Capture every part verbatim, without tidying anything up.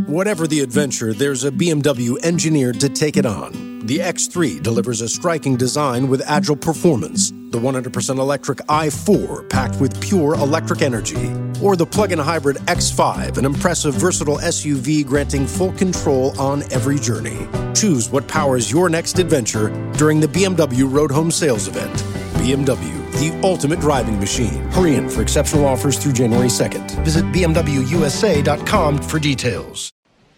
Whatever the adventure, there's a B M W engineered to take it on. The X three delivers a striking design with agile performance. The one hundred percent electric i four, packed with pure electric energy. Or the plug-in hybrid X five, an impressive, versatile S U V granting full control on every journey. Choose what powers your next adventure during the B M W Road Home Sales Event. B M W, the ultimate driving machine. Hurry in for exceptional offers through January second. Visit b m w u s a dot com for details.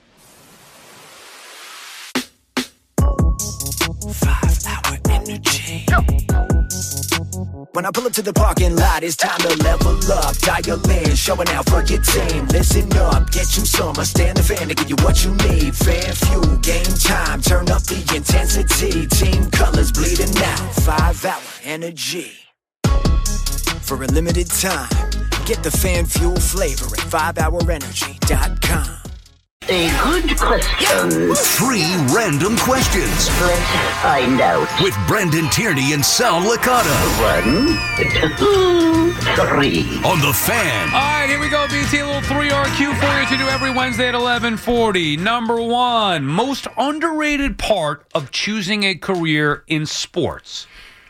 Five-hour energy. When I pull up to the parking lot, it's time to level up. Dial in, showing out for your team. Listen up, get you some. I stand the fan to give you what you need. Fan fuel, game time. Turn up the intensity. Team colors bleeding out. Five-hour energy. For a limited time, get the fan fuel flavor at five hour energy dot com. A good question. Three random questions. Let's find out. With Brendan Tierney and Sal Licata. One, two, three. On The Fan. All right, here we go, B T. A little three R Q for you to do every Wednesday at eleven forty. Number one, most underrated part of choosing a career in sports.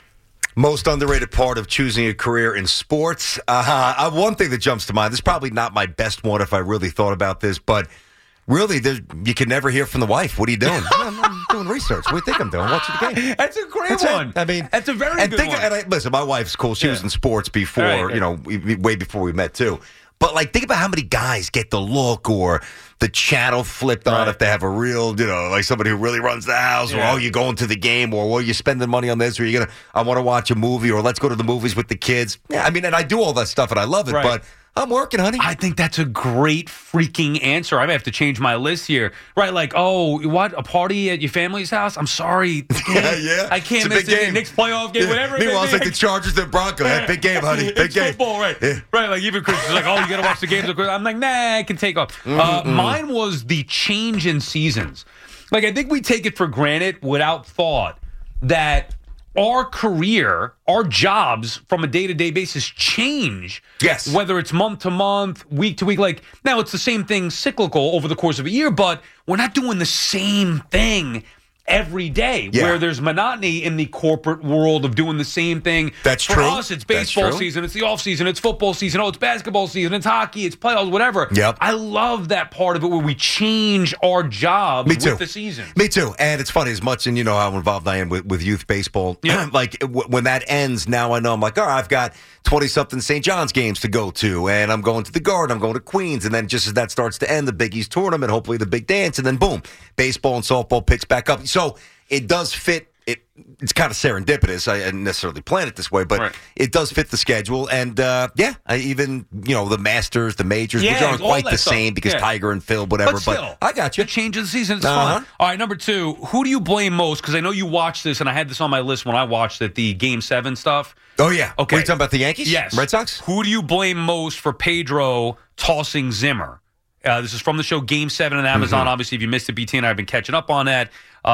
Most underrated part of choosing a career in sports. Uh, one thing that jumps to mind, this is probably not my best one if I really thought about this, but really, you can never hear from the wife. What are you doing? I'm, I'm doing research. What do you think I'm doing? Watching the game. That's a great That's one. It. I mean, that's a very and good think, one. And I, listen, my wife's cool. She yeah. was in sports before, right, right. you know, way before we met too. But like, think about how many guys get the look or the channel flipped on right. if they have a real, you know, like somebody who really runs the house, yeah. or oh, you're going to the game, or well, you're spending money on this, or you're gonna, I want to watch a movie, or let's go to the movies with the kids. Yeah, I mean, and I do all that stuff, and I love it, right. but I'm working, honey. I think that's a great freaking answer. I may have to change my list here. Right, like, oh, what, a party at your family's house? I'm sorry. yeah, yeah. I can't it's miss a big the game. Knicks playoff game, yeah. whatever. Meanwhile, it's it like the Chargers, the Broncos. That big game, honey. Big it's game. football, right? Yeah. Right, like even Chris is like, oh, you got to watch the games. I'm like, nah, I can take off. Mm-hmm. Uh, mine was the change in seasons. Like, I think we take it for granted without thought that our career, our jobs from a day-to-day basis change. Yes. Whether it's month to month, week to week. Like, now it's the same thing cyclical over the course of a year, but we're not doing the same thing every day, yeah. where there's monotony in the corporate world of doing the same thing. That's For true. us, it's baseball season, it's the off season, it's football season, oh, it's basketball season, it's hockey, it's playoffs, whatever. Yep. I love that part of it where we change our job Me too. with the season. Me too. And it's funny, as much, and you know how involved I am with, with youth baseball. Yeah. Like, w- when that ends, now I know I'm like, all right, I've got twenty-something Saint John's games to go to, and I'm going to the Garden, I'm going to Queens, and then just as that starts to end, the Big East tournament, hopefully the big dance, and then boom, baseball and softball picks back up. So it does fit. It it's kind of serendipitous. I didn't necessarily plan it this way, but right. it does fit the schedule. And uh, yeah, I even you know the Masters, the majors, Yeah, which aren't all quite that the stuff. same because Yeah. Tiger and Phil, whatever. But still, I got you. The change of the season, it's Uh-huh. fun. All right, number two, who do you blame most? Because I know you watched this, and I had this on my list when I watched it, the Game seven stuff. Oh, yeah. Okay. Are you talking about the Yankees? Yes. Red Sox? Who do you blame most for Pedro tossing Zimmer? Uh, this is from the show Game seven on Amazon. Mm-hmm. Obviously, if you missed it, B T and I have been catching up on that.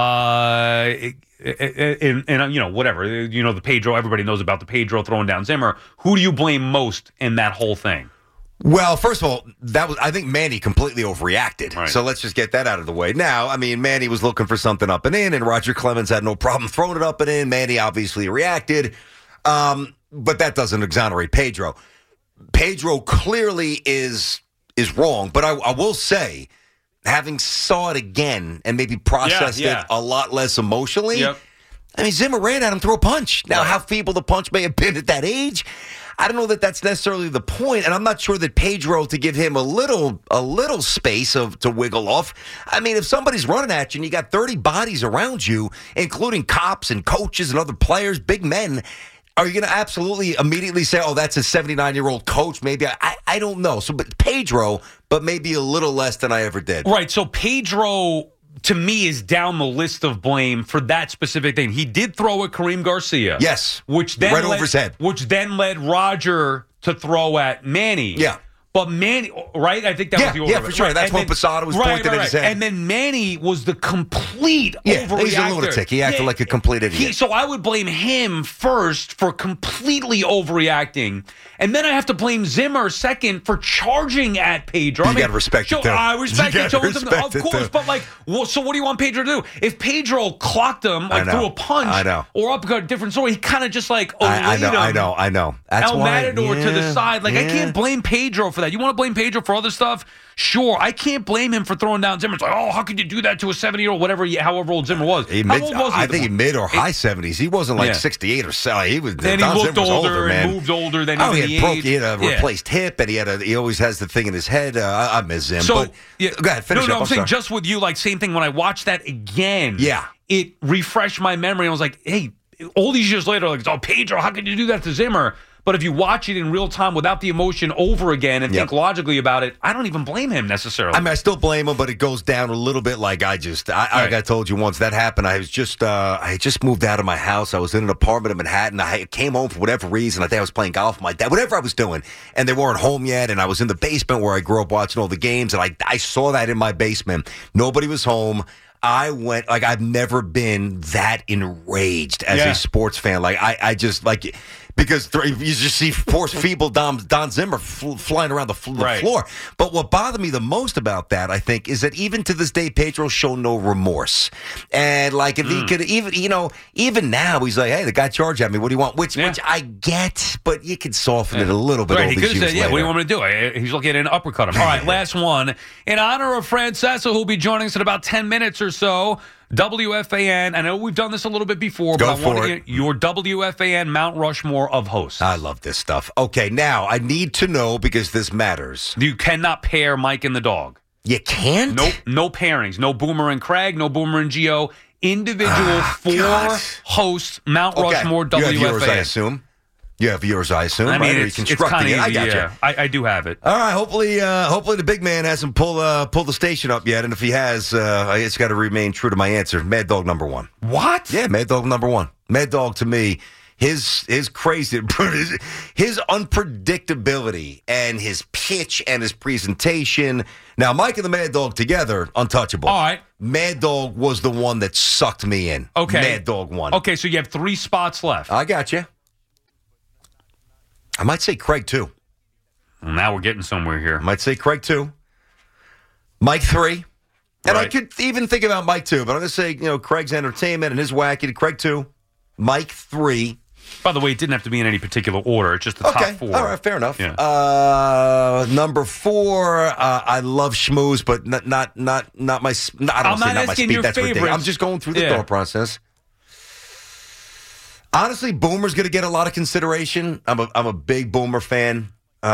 Uh, it, it, and, and, you know, whatever. You know, the Pedro, everybody knows about the Pedro throwing down Zimmer. Who do you blame most in that whole thing? Well, first of all, that was I think Manny completely overreacted. Right. So let's just get that out of the way. Now, I mean, Manny was looking for something up and in, and Roger Clemens had no problem throwing it up and in. Manny obviously reacted. Um, but that doesn't exonerate Pedro. Pedro clearly is is wrong, but I, I will say, having saw it again and maybe processed Yeah, yeah. it a lot less emotionally, Yep. I mean, Zimmer ran at him through a punch. Now, Right. how feeble the punch may have been at that age, I don't know that that's necessarily the point, and I'm not sure that Pedro, to give him a little a little space of to wiggle off. I mean, if somebody's running at you and you got thirty bodies around you, including cops and coaches and other players, big men, are you going to absolutely immediately say, oh, that's a seventy-nine-year-old coach? Maybe. I, I, I don't know. So, but Pedro, but maybe a little less than I ever did. Right. So Pedro, to me, is down the list of blame for that specific thing. He did throw at Kareem Garcia. Yes. Which then Right led, over his head. Which then led Roger to throw at Manny. Yeah. But Manny, right? I think that Yeah, was the order. yeah, of for it. sure. Right. That's And when Posada was pointing at his head. And then Manny was the complete Yeah, overreactor. he's a lunatic. He acted like a complete idiot. He, so I would blame him first for completely overreacting, and then I have to blame Zimmer second for charging at Pedro. You I mean, gotta respect so it, too. I respect You it. gotta So it's- respect of it, course, too. but like, well, so what do you want Pedro to do? If Pedro clocked him I like know. through a punch I know. or uppercut, different story. He kind of just like I, I know, olayed him. I know, I know. That's El why, Matador to the yeah, side. Like, I yeah. can't blame Pedro for that. You want to blame Pedro for other stuff? Sure. I can't blame him for throwing down Zimmer. It's like, oh, how could you do that to a seventy-year-old, whatever, he- however old Zimmer was? He How mid, old was he I at the think he point? mid or high seventies. He wasn't like Yeah. sixty-eight or so. He was. Then he Don looked Zimmer was older and man. moved older than Oh, even he the had broke. age. He had a Yeah. replaced hip, and he had a. He always has the thing in his head. Uh, I, I miss him. So, but yeah. go ahead, finish no, no, up. I'm, I'm saying sorry. just with you, like, same thing. When I watched that again, Yeah. it refreshed my memory. I was like, hey, all these years later, like, oh, Pedro, how could you do that to Zimmer? But if you watch it in real time without the emotion over again and Yep. think logically about it, I don't even blame him necessarily. I mean, I still blame him, but it goes down a little bit. Like I just, I, Right. like I told you once that happened. I was just, uh, I had just moved out of my house. I was in an apartment in Manhattan. I came home for whatever reason. I think I was playing golf with my dad, whatever I was doing, and they weren't home yet. And I was in the basement where I grew up watching all the games, and I, I saw that in my basement. Nobody was home. I went like I've never been that enraged as Yeah. a sports fan. Like I, I just like. Because th- you just see poor, feeble Don, Don Zimmer fl- flying around the, fl- the Right. floor. But what bothered me the most about that, I think, is that even to this day, Pedro showed no remorse. And like, if Mm. he could even, you know, even now, he's like, "Hey, the guy charged at me. What do you want?" Which, Yeah. which I get, but you can soften it a little bit. Right, all he these could have years said, yeah, what do you later. want me to do? He's looking at an uppercut him. All right, last one. In honor of Francesa, who'll be joining us in about ten minutes or so, W F A N. I know we've done this a little bit before, Go but I want for to it. get your W F A N Mount Rushmore of hosts. I love this stuff. Okay, now I need to know because this matters. You cannot pair Mike and the dog. You can't? Nope, no pairings. No Boomer and Craig, no Boomer and Gio. Individual Ah, four God. hosts, Mount Okay. Rushmore, You W have F A N. yours, I assume. You have yours, I assume. I right? mean, Or you're it's, it's constructing kind of it. I easy. got Yeah, I, I do have it. All right. Hopefully, uh, hopefully the big man hasn't pulled uh, pulled the station up yet, and if he has, uh, I just got to remain true to my answer. Mad Dog number one. What? Yeah, Mad Dog number one. Mad Dog to me, his his crazy, his, his unpredictability and his pitch and his presentation. Now, Mike and the Mad Dog together, untouchable. All right. Mad Dog was the one that sucked me in. Okay. Mad Dog won. Okay, so you have three spots left. I got you. I might say Craig too. Now we're getting somewhere here. I might say Craig two. Mike three. And I Right. could even think about Mike two, but I'm going to say, you know, Craig's entertainment and his wacky. Craig two. Mike three. By the way, it didn't have to be in any particular order. It's just the Okay. top four. All right. Fair enough. Yeah. Uh, number four. Uh, I love schmooze, but not not not not my. I don't I'm wanna say not not my asking speed. your That's ridiculous. favorites. I'm just going through the Yeah. thought process. Honestly, Boomer's going to get a lot of consideration. I'm a I'm a big Boomer fan.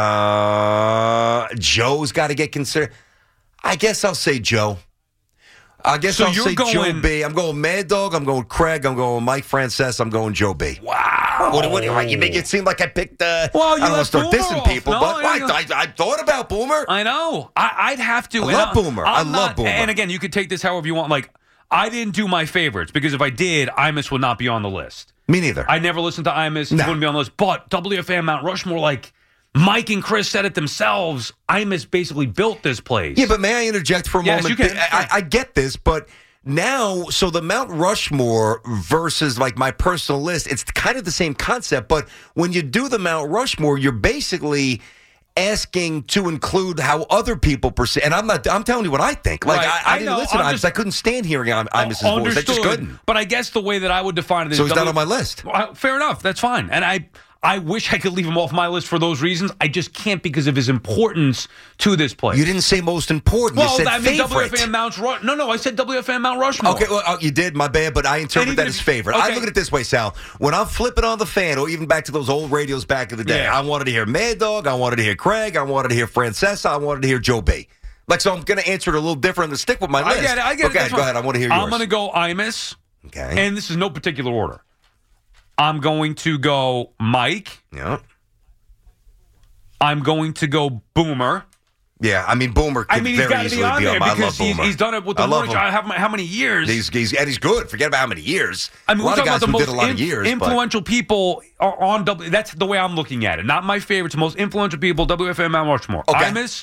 Uh, Joe's got to get considered. I guess I'll say Joe. I guess So I'll you're say Joe going- B. I'm going Mad Dog. I'm going Craig. I'm going Mike Frances. I'm going Joe B. Wow. What, what, what, you make it seem like I picked. Uh, Well, you I don't want to left start Boomer dissing off. people, No, but I- I, I, I thought about Boomer. I know. I, I'd have to. I and love I- Boomer. I'm I love not- Boomer. And again, you could take this however you want. Like, I didn't do my favorites because if I did, Imus would not be on the list. Me neither. I never listened to Imus. No. It wouldn't be on the list. But W F A N Mount Rushmore, like Mike and Chris said it themselves, Imus basically built this place. Yeah, but may I interject for a Yes, moment? you can. I, I, I get this, but now, so the Mount Rushmore versus like my personal list, it's kind of the same concept. But when you do the Mount Rushmore, you're basically asking to include how other people perceive. And I'm not. I'm telling you what I think. Like Right. I, I, I didn't know. listen to I'm Imus. just- I couldn't stand hearing Im- Imus's voice. I Understood. just couldn't. But I guess the way that I would define it is So he's W- not on my list. Well, fair enough. That's fine. And I I wish I could leave him off my list for those reasons. I just can't because of his importance to this place. You didn't say most important. well, you said I mean, W favorite. F A N Mount Rush. No, no, I said W F A N Mount Rushmore. Okay, well, uh, you did, my bad, but I interpret even that if- as favorite. I okay. look at it this way, Sal. When I'm flipping on the fan, or even back to those old radios back in the day, Yeah. I wanted to hear Mad Dog, I wanted to hear Craig, I wanted to hear Francesa, I wanted to hear Joe B. Like, so I'm going to answer it a little different and stick with my I list. get it. I get okay, it. That's go fine. ahead. I want to hear yours. I'm going to go Imus. Okay. And this is no particular order. I'm going to go Mike. yeah. I'm going to go Boomer. Yeah, I mean, Boomer could I mean, he's very got to easily be on there on. I love because he's, Boomer. he's done it with the I love morning. him. I have how many years? He's, he's, and he's good. Forget about how many years. I mean, a we're lot of talking guys about the who most did a lot in- of years. but- influential people are on W. That's the way I'm looking at it. Not my favorites. Most influential people. W F M Mount Rushmore. Okay. Imus,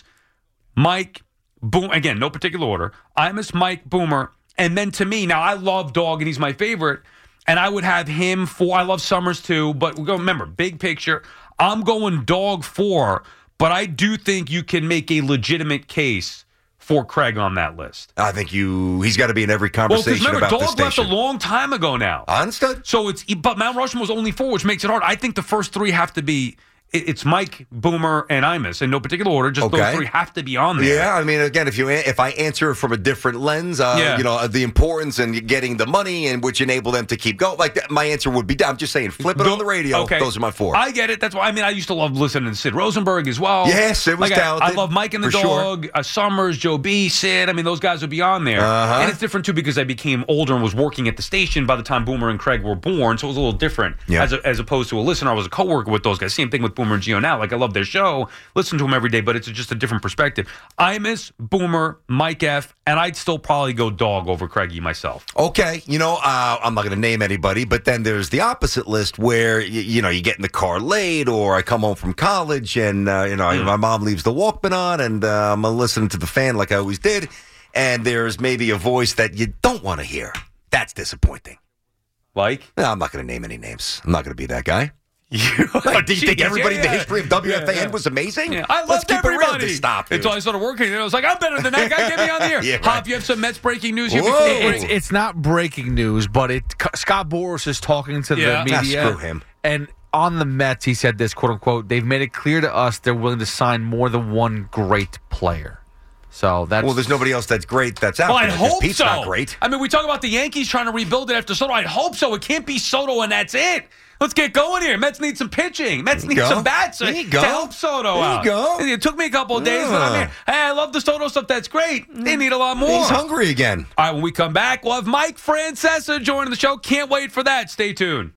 Mike, Boom. Again, no particular order. Imus, Mike, Boomer, and then to me now I love Dog and he's my favorite. And I would have him for. I love Summers too. But we go. Remember, big picture. I'm going Dog four. But I do think you can make a legitimate case for Craig on that list. I think you. He's got to be in every Well, conversation because remember, about this Dog left a station. long time ago now. Understood. So it's but Mount Rushmore was only four, which makes it hard. I think the first three have to be. it- It's Mike, Boomer, and Imus in no particular order. Just Okay. those three have to be on there. Yeah, I mean, again, if you if I answer from a different lens, uh, Yeah. you know, the importance and getting the money and which enable them to keep going, like that, my answer would be. I'm just saying, flip it on the radio. Okay. Those are my four. I get it. That's why I mean I used to love listening to Sid Rosenberg as well. Yes, Sid was Like, I- talented, I, love Mike and the for sure. Dog, uh, Summers, Joe B, Sid. I mean those guys would be on there. Uh-huh. And it's different too because I became older and was working at the station by the time Boomer and Craig were born, so it was a little different. Yeah. As a, as opposed to a listener, I was a coworker with those guys. Same thing with Boomer and Gio now. Like I love their show, listen to them every day, but it's just a different perspective. Imus, Boomer, Mike F, and I'd still probably go Dog over Craigie myself. Okay, you know, uh, I'm not going to name anybody, but then there's the opposite list where you, you know you get in the car late, or I come home from college and uh, you know Mm. my mom leaves the Walkman on, and uh, I'm listening to the fan like I always did, and there's maybe a voice that you don't want to hear. That's disappointing. Like? No, I'm not going to name any names. I'm not going to be that guy. You, Like, do you think Jeez, everybody yeah, in the yeah. history of W F A N Yeah, yeah. was amazing? Yeah, I Let's loved keep everybody. it real. Just stop, dude. Until I started working, and I was like, I'm better than that guy. Get me on the air. Yeah, right. Hop, you have some Mets breaking news here Whoa. before the It's, break? it's not breaking news, but it Scott Boras is talking to Yeah. the Ah, media. screw him. And on the Mets, he said this, quote unquote, they've made it clear to us they're willing to sign more than one great player. So that's Well, there's nobody else that's great that's out Well, there. I'd 'cause hope Pete's so. not great. I mean, we talk about the Yankees trying to rebuild it after Soto. I'd hope so. It can't be Soto and that's it. Let's get going here. Mets need some pitching. Mets There you need go. some bats There to, you go. to help Soto There you out. go. It took me a couple of days, but I'm Yeah. here. Hey, I love the Soto stuff. That's great. They need a lot more. He's hungry again. All right, when we come back, we'll have Mike Francesa joining the show. Can't wait for that. Stay tuned.